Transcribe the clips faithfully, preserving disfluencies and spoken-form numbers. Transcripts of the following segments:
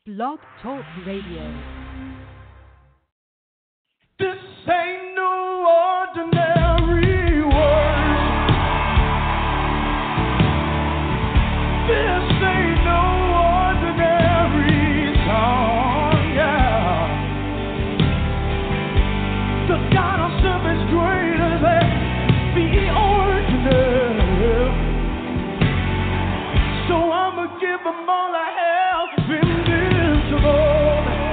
Blog Talk Radio. This ain't no ordinary world. This ain't no ordinary song, yeah. The God of serve is greater than the ordinary. So I'ma give them all I have invincible.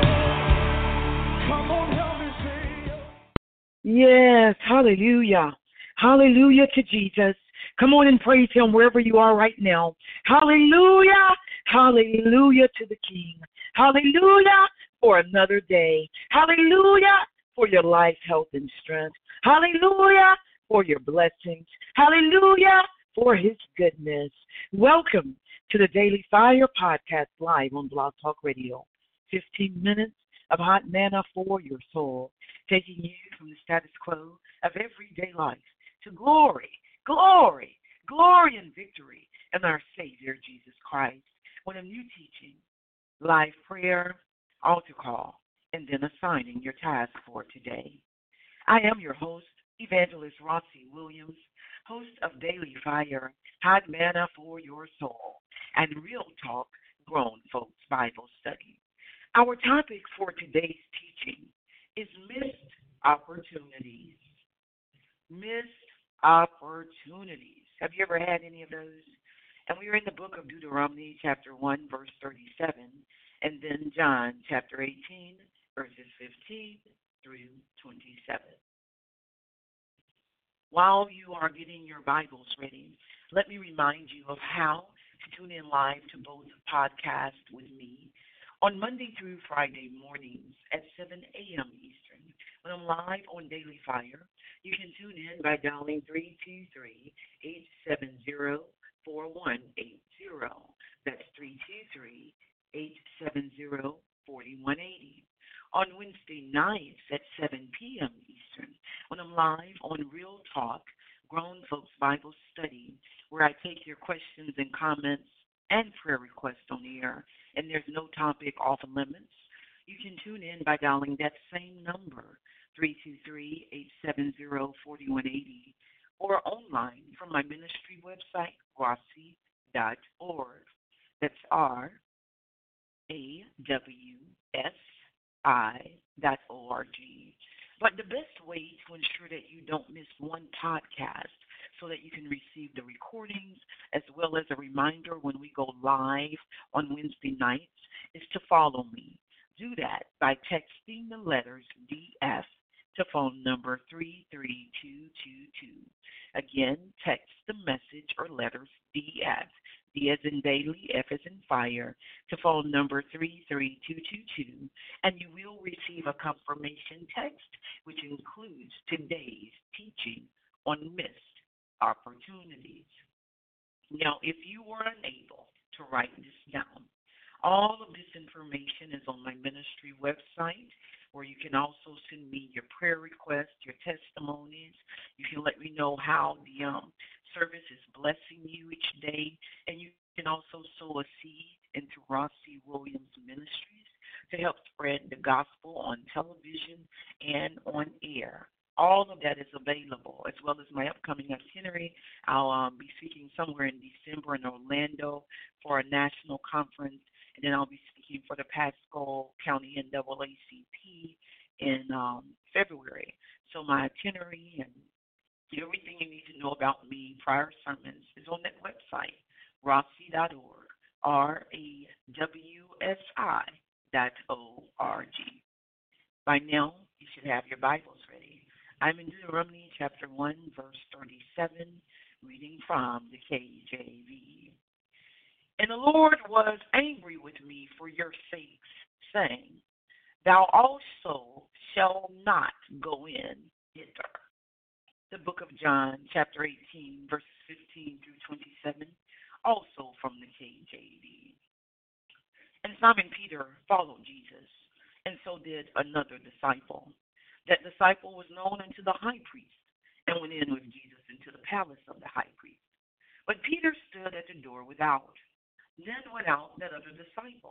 Come on, help me say. Yes, hallelujah. Hallelujah to Jesus. Come on and praise him wherever you are right now. Hallelujah. Hallelujah to the King. Hallelujah for another day. Hallelujah for your life, health, and strength. Hallelujah for your blessings. Hallelujah for his goodness. Welcome to the Daily Fire Podcast live on Blog Talk Radio. fifteen minutes of hot manna for your soul, taking you from the status quo of everyday life to glory, glory, glory and victory in our Savior, Jesus Christ, with a new teaching, live prayer, altar call, and then assigning your task for today. I am your host, Evangelist Rossi Williams, host of Daily Fire, Hot Manna for Your Soul, and Real Talk Grown Folks Bible Study. Our topic for today's teaching is missed opportunities. Missed opportunities. Have you ever had any of those? And we are in the book of Deuteronomy, chapter one, verse thirty-seven, and then John, chapter eighteen, verses fifteen through twenty-seven. While you are getting your Bibles ready, let me remind you of how to tune in live to both podcasts with me on Monday through Friday mornings at seven a.m. Eastern. When I'm live on Daily Fire, you can tune in by dialing three two three, eight seven zero, four one eight zero. That's three two three, eight seven zero, four one eight zero. On Wednesday nights at seven p.m. Eastern, when I'm live on Real Talk, Grown Folks Bible Study, where I take your questions and comments and prayer requests on the air, and there's no topic off limits. You can tune in by dialing that same number, three two three, eight seven zero, four one eight zero, or online from my ministry website, rossi dot org. That's R A W S I dot O R G. But the best way to ensure that you don't miss one podcast so that you can receive the recordings as well as a reminder when we go live on Wednesday nights is to follow me. Do that by texting the letters D F to phone number three three two two two. Again, text the message or letters D F, D as in daily, F as in fire, to phone number three three two two two, and you will receive a confirmation text which includes today's teaching on missed opportunities. Now, if you were unable to write this down, all of this information is on my ministry website, where you can also send me your prayer requests, your testimonies. You can let me know how the um, service is blessing you each day, and you can also sow a seed into Rossi Williams Ministries to help spread the gospel on television and on air. All of that is available, as well as my upcoming itinerary. I'll um, be speaking somewhere in December in Orlando for a national conference, and then I'll be speaking for the Pasco County N double A C P in um, February. So my itinerary and everything you need to know about me, prior sermons, is on that website, rossi dot org, R A W S I dot O R G. By now, you should have your Bibles ready. I'm in Deuteronomy chapter one, verse thirty-seven, reading from the K J V. And the Lord was angry with me for your sakes, saying, Thou also shalt not go in hither. The book of John, chapter eighteen, verses fifteen through twenty-seven, also from the K J V. And Simon Peter followed Jesus, and so did another disciple. That disciple was known unto the high priest, and went in with Jesus into the palace of the high priest. But Peter stood at the door without. Then went out that other disciple,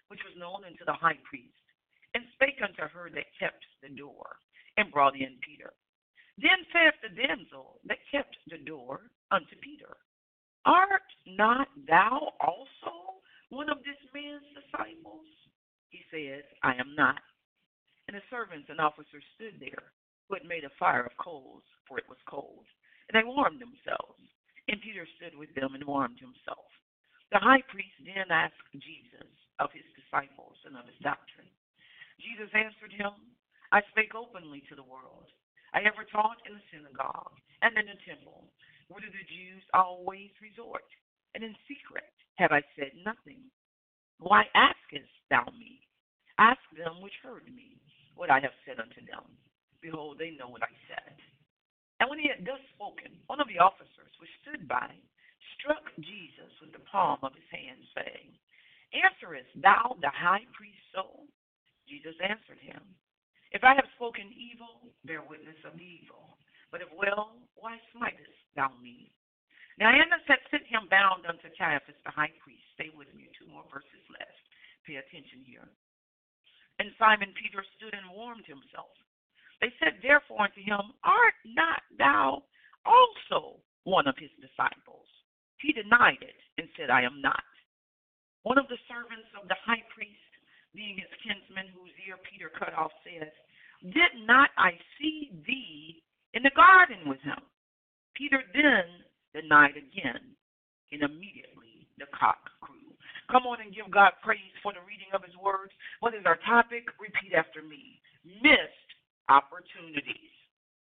which was known unto the high priest, and spake unto her that kept the door, and brought in Peter. Then saith the damsel that kept the door unto Peter, Art not thou also one of this man's disciples? He said, I am not. And the servants and officers stood there, who had made a fire of coals, for it was cold, and they warmed themselves. And Peter stood with them and warmed himself. The high priest then asked Jesus of his disciples and of his doctrine. Jesus answered him, I spake openly to the world. I ever taught in the synagogue and in the temple, whither the Jews always resort, and in secret have I said nothing. Why askest thou me? Ask them which heard me what I have said unto them. Behold, they know what I said. And when he had thus spoken, one of the officers which stood by struck Jesus with the palm of his hand, saying, Answerest thou the high priest so? Jesus answered him, If I have spoken evil, bear witness of the evil. But if well, why smitest thou me? Now Annas had sent him bound unto Caiaphas the high priest. Stay with me, two more verses left. Pay attention here. And Simon Peter stood and warmed himself. They said therefore unto him, Art not thou also one of his disciples? He denied it and said, I am not. One of the servants of the high priest, being his kinsman, whose ear Peter cut off, says, Did not I see thee in the garden with him? Peter then denied again, and immediately the cock crew. Come on and give God praise for the reading of his words. What is our topic? Repeat after me. Missed opportunities.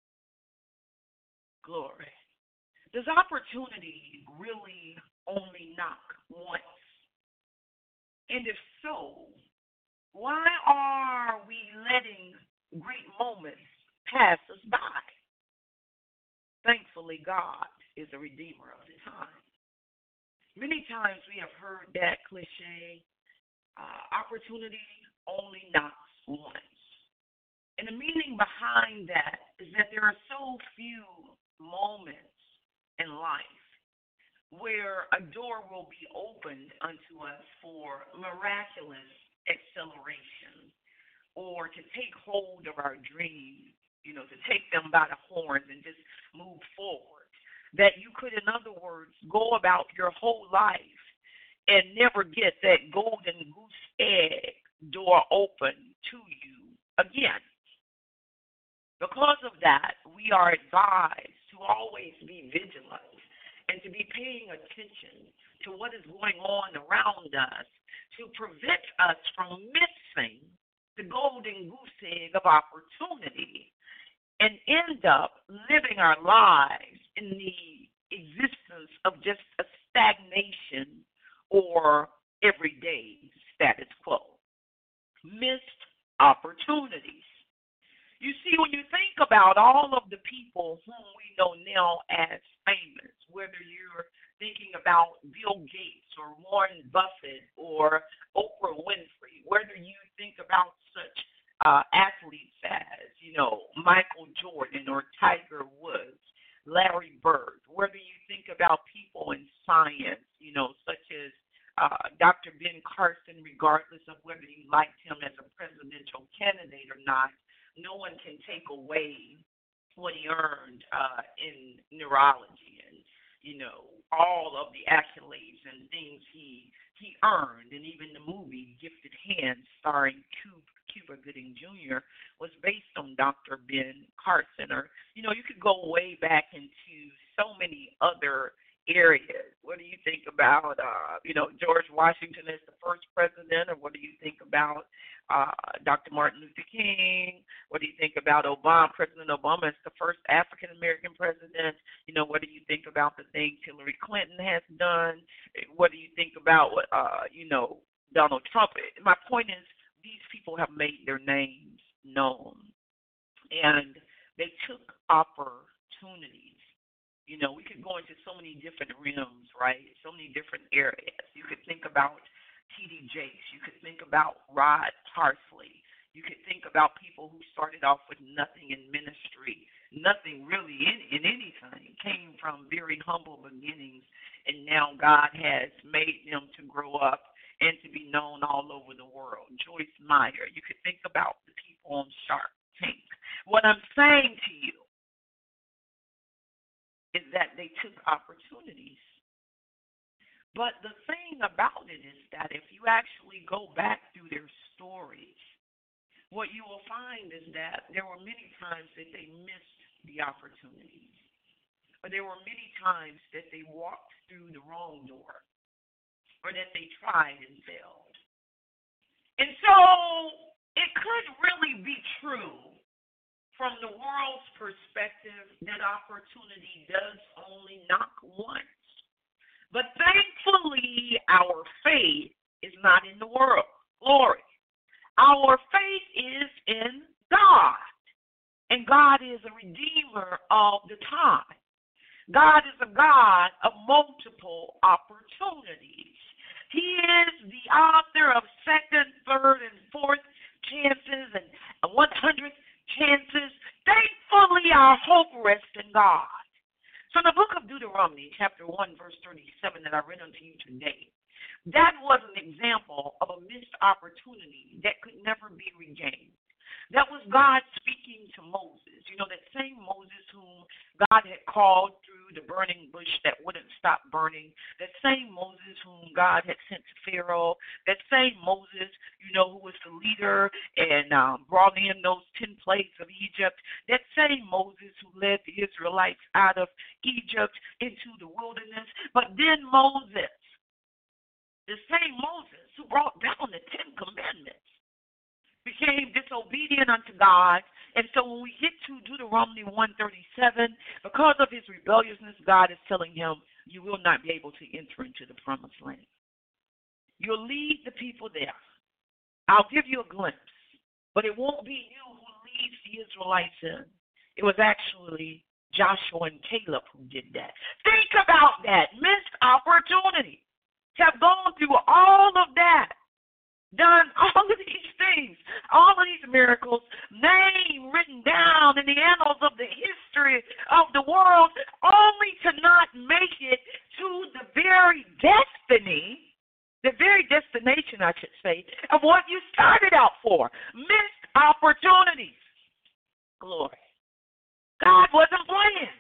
Glory. Does opportunity really only knock once? And if so, why are we letting great moments pass us by? Thankfully, God is a redeemer of the time. Many times we have heard that cliche, uh, opportunity only knocks once. And the meaning behind that is that there are so few moments in life where a door will be opened unto us for miraculous acceleration, or to take hold of our dreams, you know, to take them by the horns and just move forward. That you could, in other words, go about your whole life and never get that golden goose egg door open to you again. Because of that, we are advised to always be vigilant and to be paying attention to what is going on around us to prevent us from missing the golden goose egg of opportunity and end up living our lives in the existence of just a stagnation or everyday status quo. Missed opportunities. You see, when you think about all of the people whom we know now as famous, whether you're thinking about Bill Gates or Warren Buffett or Oprah Winfrey, whether you think about such uh, athletes as, you know, Michael Jordan or Tiger Woods, Larry Bird, whether you think about people in science, you know, such as uh, Doctor Ben Carson, regardless of whether you liked him as a presidential candidate or not, no one can take away what he earned uh, in neurology and, you know, all of the accolades and things he he earned. And even the movie Gifted Hands, starring Cuba, Cuba Gooding Junior, was based on Doctor Ben Carson. Or, you know, you could go way back into so many other areas. What do you think about, uh, you know, George Washington as the first president, or what do you think about uh, Doctor Martin Luther King? What do you think about Obama, President Obama as the first African-American president? You know, what do you think about the things Hillary Clinton has done? What do you think about, uh, you know, Donald Trump? My point is, these people have made their names known, and they took opportunities. You know, we could go into so many different realms, right? So many different areas. You could think about T D Jakes. You could think about Rod Parsley. You could think about people who started off with nothing in ministry, nothing really in, in anything, came from very humble beginnings, and now God has made them to grow up and to be known all over the Joyce Meyer. You could think about the people on Shark Tank. What I'm saying to you is that they took opportunities. But the thing about it is that if you actually go back through their stories, what you will find is that there were many times that they missed the opportunities. Or there were many times that they walked through the wrong door. Or that they tried and failed. And so it could really be true from the world's perspective that opportunity does only knock once. But thankfully, our faith is not in the world. Glory. Our faith is in God. And God is a redeemer of the time. God is a God of multiple opportunities. He is the author of second, third, and fourth chances and one hundredth chances. Thankfully, our hope rests in God. So in the book of Deuteronomy, chapter one, verse thirty-seven, that I read unto you today, that was an example of a missed opportunity that could never be regained. That was God speaking to Moses. You know, that same Moses whom God had called through the burning bush that wouldn't stop burning. That same Moses whom God had sent to Pharaoh. That same Moses, you know, who was the leader and um, brought in those ten plagues of Egypt. That same Moses who led the Israelites out of Egypt into the wilderness. But then Moses, the same Moses who brought down the Ten Commandments, became disobedient unto God. And so when we get to Deuteronomy one thirty-seven, because of his rebelliousness, God is telling him, you will not be able to enter into the promised land. You'll lead the people there. I'll give you a glimpse, but it won't be you who leads the Israelites in. It was actually Joshua and Caleb who did that. Think about that. Missed opportunity. Have gone through all of that. Done all of these things, all of these miracles, name written down in the annals of the history of the world, only to not make it to the very destiny, the very destination, I should say, of what you started out for. Missed opportunities. Glory. God wasn't playing.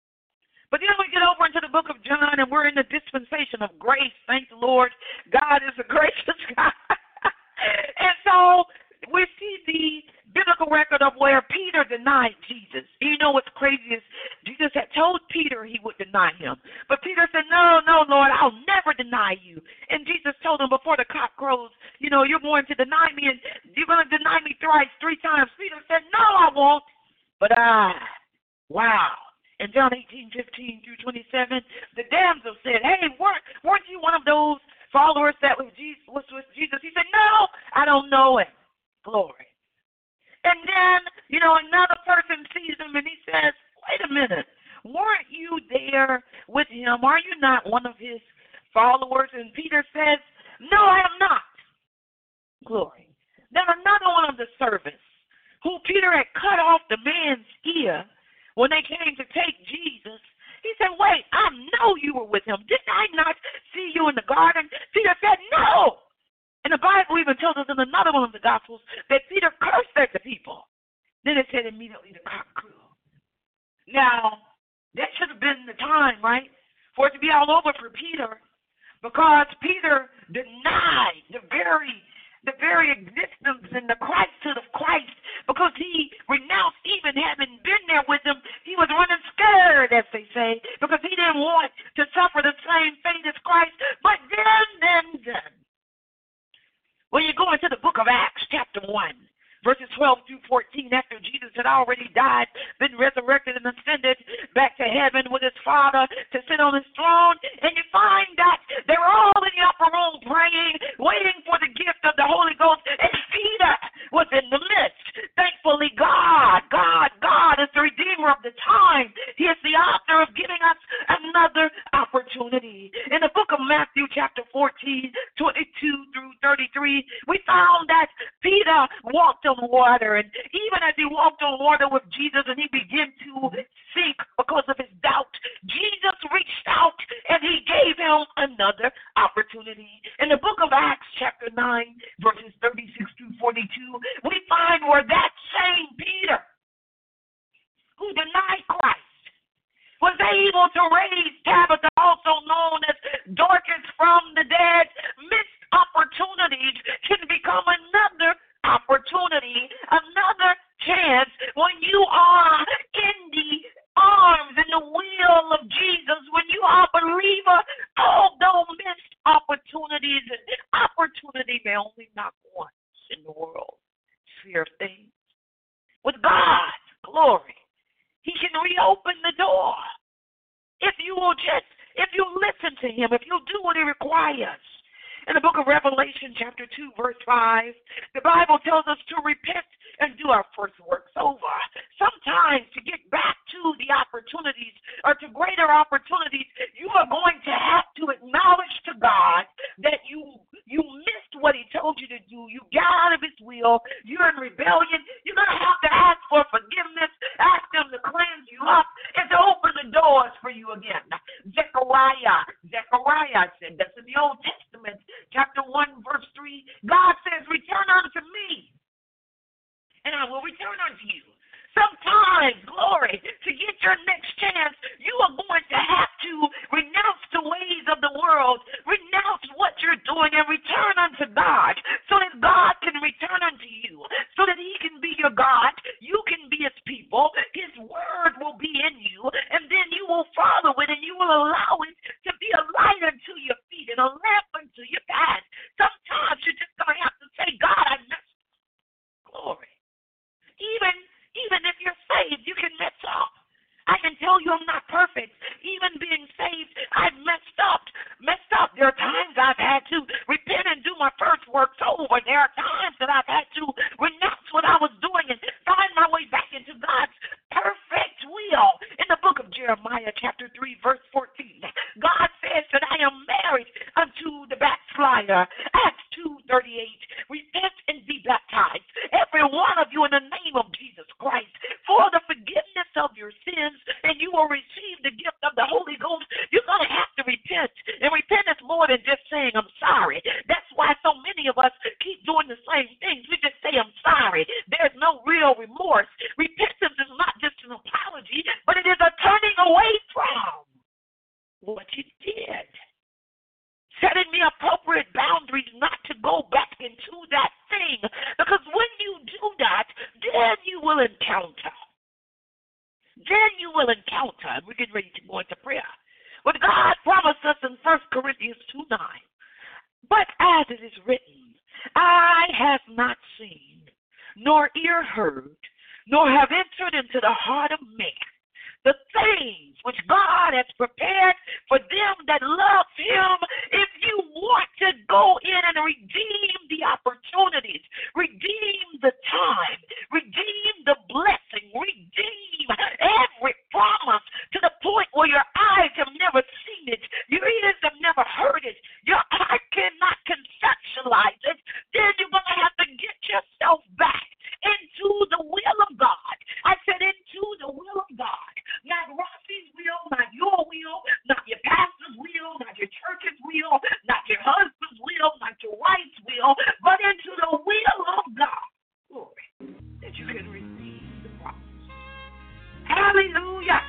But then we get over into the book of John, and we're in the dispensation of grace. Thank the Lord. God is a gracious God. And so we see the biblical record of where Peter denied Jesus. You know what's crazy is Jesus had told Peter he would deny him. But Peter said, no, no, Lord, I'll never deny you. And Jesus told him before the cock crows, you know, you're going to deny me, and you're going to deny me thrice, three times. Peter said, no, I won't. But I, wow. In John eighteen, fifteen through twenty-seven, the damsel said, hey, weren't, weren't you one of those followers that was, Jesus, was with Jesus? He said, no, I don't know him. Glory. And then, you know, another person sees him and he says, wait a minute, weren't you there with him? Are you not one of his followers? And Peter says, no, I am not. Glory. Then another one of the servants, who Peter had cut off the man's ear when they came to take Jesus, he said, wait, I know you were with him. Did I not see you in the garden? Peter said, no. And the Bible even tells us in another one of the Gospels that Peter cursed at the people. Then it said immediately the cock crew. Now, that should have been the time, right, for it to be all over for Peter, because Peter denied the very the very existence and the Christhood of Christ, because he renounced even having been there with him. He was running scared, as they say, because he didn't want to suffer the same fate as Christ. But then, then, then, when you go into the book of Acts, chapter one, verses twelve through fourteen, after Jesus had already died, been resurrected and ascended back to heaven with his Father to sit on his throne, and you find that they were all in the upper room praying, waiting for the gift of the Holy Ghost, and Peter was in the midst. Thankfully, God, God, God is the Redeemer of the time. He is the author of giving us another opportunity. In the book of Matthew, chapter fourteen, twenty-two through thirty-three, we found that Peter walked on water, and even as he walked on water with Jesus and he began to sink because of his doubt, Jesus reached out and and he gave him another opportunity. In the book of Acts, chapter nine, verses thirty-six through forty-two, we find where that same Peter, who denied Christ, was able to raise Tabitha, also known as Dorcas, from the dead. Missed opportunities can become another opportunity, another chance when you are in the arms and the will of Jesus, when you are a believer. Although missed opportunities, and opportunity may only knock once in the world sphere of things, with God's glory, he can reopen the door. If you will just, if you listen to him, if you do what he requires. In the book of Revelation, chapter two, verse five, the Bible tells us to repent and do our first works over. Sometimes to get back to the opportunities or to greater opportunities, you are going to have to acknowledge to God that you you missed what he told you to do. You got out of his will. You're in rebellion. You're going to have to ask for forgiveness, ask him to cleanse you up, and to open the doors for you again. Zechariah, Zechariah said, that's in the Old Testament, chapter one, verse three, God says, return unto me, and I will return unto you. Sometimes, glory, to get your next chance, you are going to have to renounce the ways of the world, renounce what you're doing, and return unto God, so that God can return unto you, so that he can be your God, you can be his people, his word will be in you, and then you will follow it, and you will allow it to be a light unto your feet and a lamp unto your path. Sometimes you're just going to have to say, God, I messed up. Glory. Even Even if you're saved, you can mess up. I can tell you I'm not perfect. Even being saved, I've messed up. Messed up. There are times I've had to repent and do my first works over. There are times that I've had to renounce what I was doing and find my way back into God's perfect will. In the book of Jeremiah, chapter three, verse fourteen, God says that I am married unto the backslider. Acts two thirty-eight, repent and be baptized, every one of you, in the name of Jesus Christ, for the forgiveness of your sins, and you will receive the gift of the Holy Ghost. You're going to have to repent. And repent is more than just saying, I'm sorry. That's why so many of us keep doing the same things. We just say, I'm sorry. There's no real remorse. Repentance is not just an apology, but it is a turning away from what you did. Setting the appropriate boundaries not to go back into that thing. Because when you do that, then you will encounter. Then you will encounter. And we're getting ready to go into prayer. What God promised us in First Corinthians two nine. But as it is written, eye have not seen, nor ear heard, nor have entered into the heart of man the things which God has prepared for them that love him. If you want to go in and redeem the opportunities, redeem the time, redeem the blessing, redeem every promise to the point where your eyes have never seen it, your ears have never heard it, your heart cannot conceptualize it, then you're going to have to get yourself back into the will of God. I said into the will of God. Not Rossi's will, not your will, not your pastor's will, not your church's will, not your husband's will, not your wife's will, but into the will of God. Glory. That you can receive the promise. Hallelujah.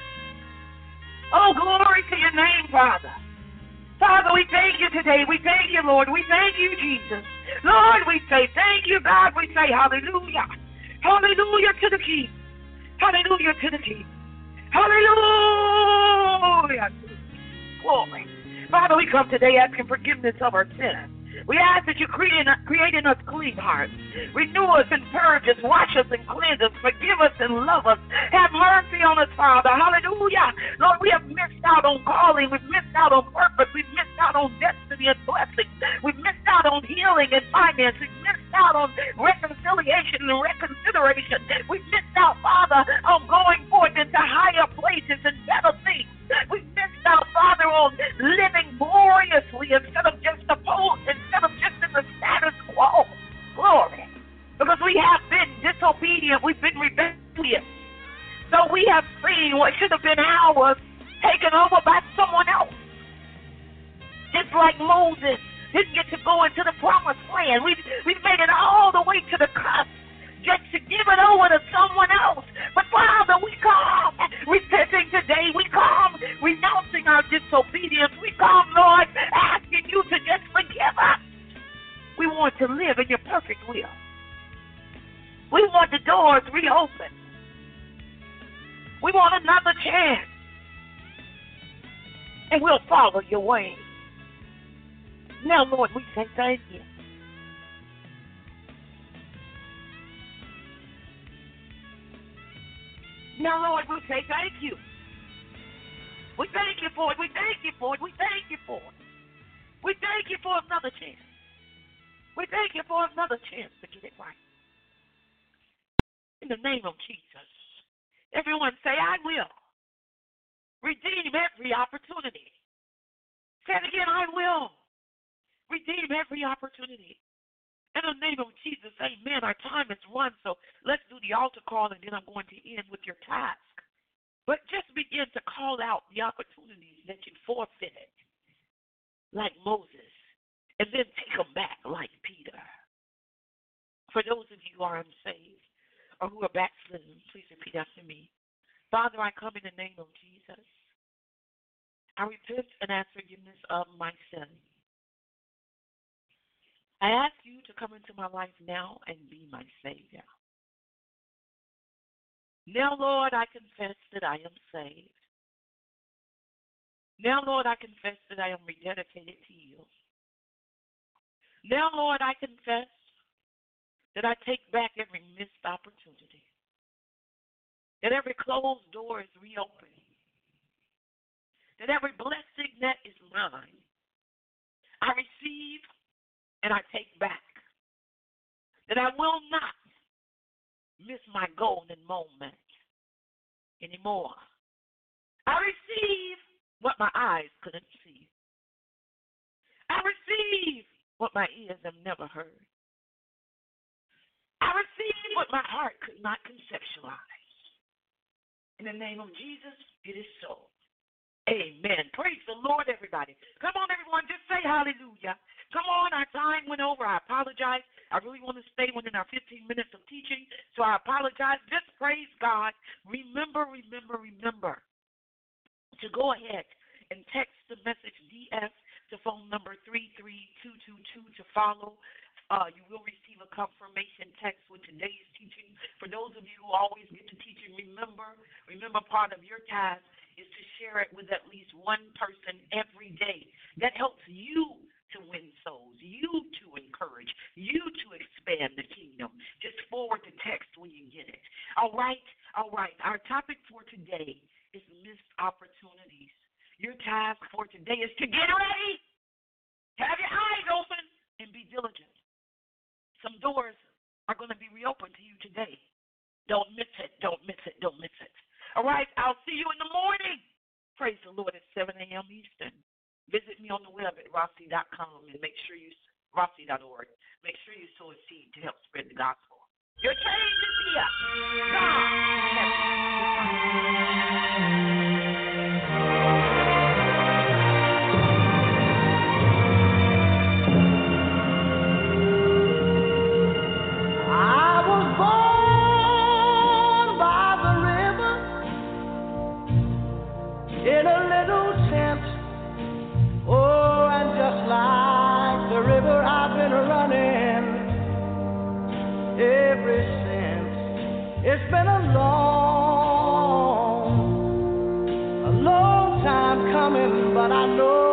Oh, glory to your name, Father. Father, we thank you today. We thank you, Lord. We thank you, Jesus. Lord, we say thank you, God. We say hallelujah. Hallelujah to the King. Hallelujah to the King. Hallelujah. Glory. Father, we come today asking forgiveness of our sins. We ask that you create in, create in us clean hearts. Renew us and purge us. Wash us and cleanse us. Forgive us and love us. Have mercy on us, Father. Hallelujah. Lord, we have missed out on calling. We've missed out on purpose. We've missed out on destiny and blessings. We've missed out on healing and finance. We've missed out on reconciliation and reconsideration. We've missed out, Father, on going forth into higher places and better things. We've missed out, Father, on living gloriously instead of just opposed, instead of just in the status quo. Glory. Because we have been disobedient. We've been rebellious. So we have seen what should have been ours taken over by someone else. just like Moses didn't get to go into the promised land. We we made it all the way to the cusp just to give it over to someone else. But Father, we come repenting today. We come renouncing our disobedience. We come, Lord, asking you to just forgive us. We want to live in your perfect will. We want the doors reopened. We want another chance. And we'll follow your way. Now, Lord, we say thank you. Now, Lord, we say thank you. We thank you for it. We thank you for it. We thank you for it. We thank you for another chance. We thank you for another chance to get it right. In the name of Jesus. Everyone say, I will redeem every opportunity. Say it again, I will redeem every opportunity. In the name of Jesus, amen. Our time is run, so let's do the altar call, and then I'm going to end with your task. But just begin to call out the opportunities that you forfeited, like Moses, and then take them back like Peter. For those of you who are unsaved or who are backslidden, please repeat after me. Father, I come in the name of Jesus. I repent and ask forgiveness of my sin. I ask you to come into my life now and be my Savior. Now, Lord, I confess that I am saved. Now, Lord, I confess that I am rededicated to you. Now, Lord, I confess that I take back every missed opportunity, that every closed door is reopened, that every blessing that is mine, I receive and I take back, that I will not miss my golden moment anymore. I receive what my eyes couldn't see. I receive what my ears have never heard. I receive what my heart could not conceptualize. In the name of Jesus, it is so. Amen. Praise the Lord, everybody. Come on, everyone, just say hallelujah. Come on, our time went over. I apologize. I really want to stay within our fifteen minutes of teaching, so I apologize. Just praise God. Remember, remember, remember to go ahead and text the message D S to phone number three three two two two to follow. Uh, you will receive a confirmation text with today's teaching. For those of you who always get to teaching, remember, remember part of your task is to share it with at least one person every day. That helps you to win souls, you to encourage, you to expand the kingdom. Just forward the text when you get it. All right, all right. Our topic for today is missed opportunities. Your task for today is to get ready, have your eyes open, and be diligent. Some doors are going to be reopened to you today. Don't miss it, don't miss it, don't miss it. All right, I'll see you in the morning. Praise the Lord at seven a.m. Eastern. Visit me on the web at rossi dot com and make sure you, rossi dot org. Make sure you sow a seed to help spread the gospel. Your change is here. God has I was born by the river in a little tent. Oh, and just like the river, I've been running ever since. It's been a long, a long time coming, but I know